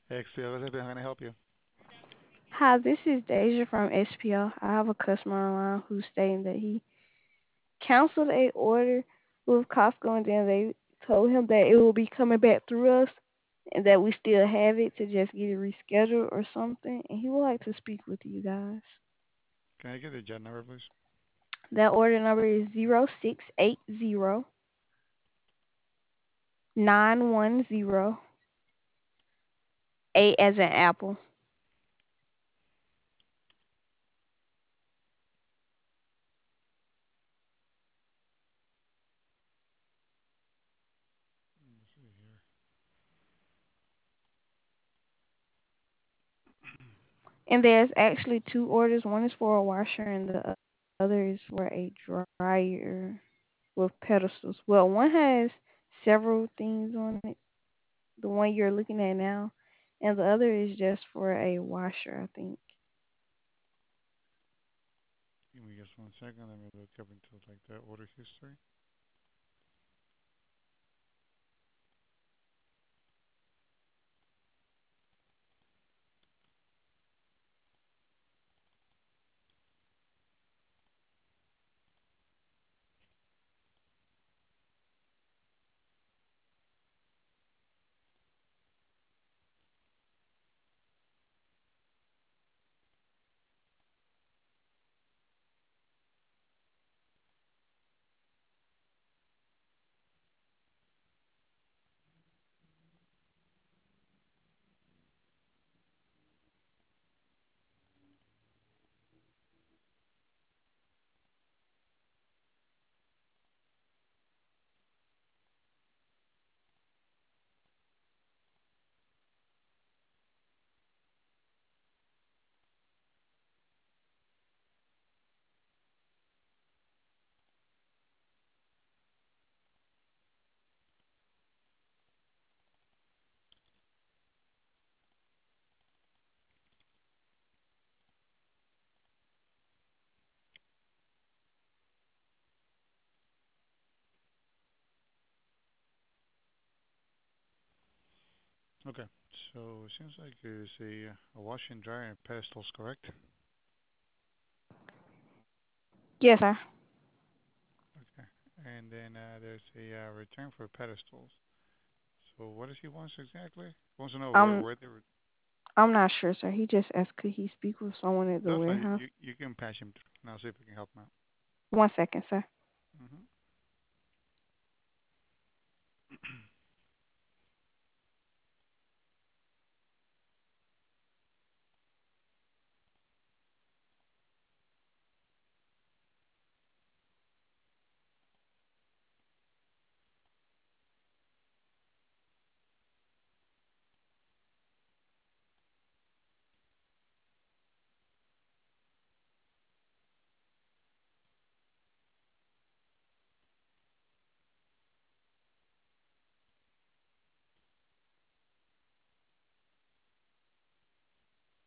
XPL, how can I help you? Hi, this is Deja from SPL. I have a customer online who's stating that he canceled a order with Costco and then they told him that it will be coming back through us and that we still have it to just get it rescheduled or something. And he would like to speak with you guys. Can I get the jet number, please? That order number is 0680 910 A as in apple. Let's see here. And there's actually two orders. One is for a washer and the other is for a dryer with pedestals. Well, one has several things on it, the one you're looking at now, and the other is just for a washer, I think. Give me just 1 second. Let me look up into like the order history. Okay, so it seems like there's a wash and dryer and pedestals, correct? Yes, sir. Okay, and then there's a return for pedestals. So what does he wants exactly? He wants to know where I'm where they were. I'm not sure, sir. He just asked could he speak with someone at the That's fine. warehouse. You can patch him through, and I'll see if we can help him out. 1 second, sir. Mm-hmm.